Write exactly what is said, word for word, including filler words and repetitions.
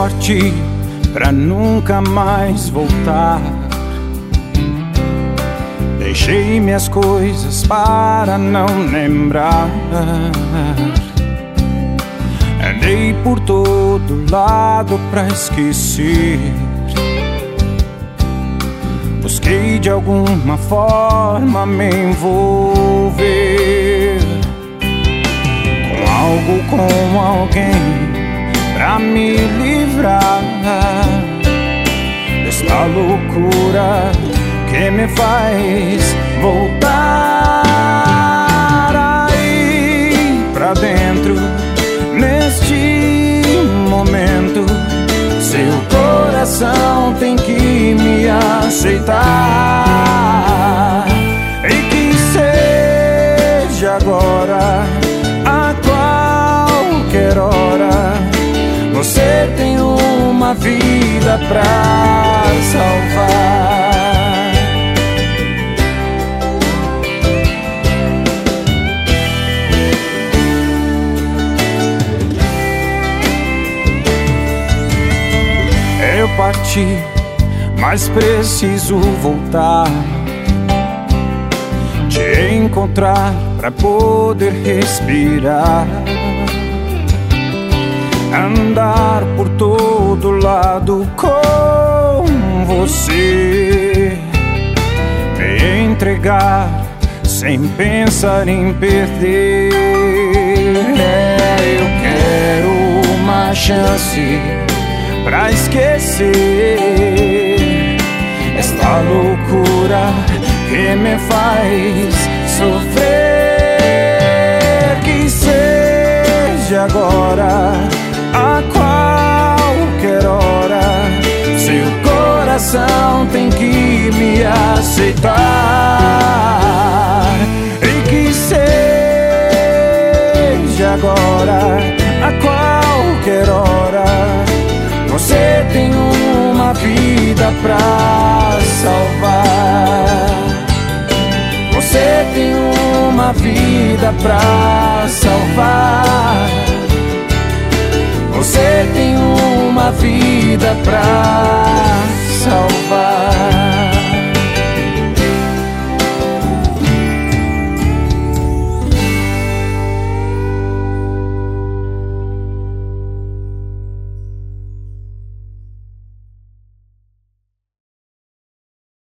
parti pra nunca mais voltar. Deixei minhas coisas para não lembrar. Andei por todo lado pra esquecer. Busquei de alguma forma me envolver com algo, com alguém, pra me livrar desta loucura que me faz voltar aí pra dentro. Neste momento, seu coração tem que me aceitar, e que seja agora, a qualquer hora. Você tem uma vida pra salvar. Eu parti, mas preciso voltar, te encontrar pra poder respirar. Andar por todo lado com você, me entregar sem pensar em perder. É, eu quero uma chance pra esquecer esta loucura que me faz sofrer. Que seja agora, a qualquer hora. Seu coração tem que me aceitar, e que seja agora, a qualquer hora. Você tem uma vida pra salvar. Você tem uma vida pra salvar. Você tem uma vida pra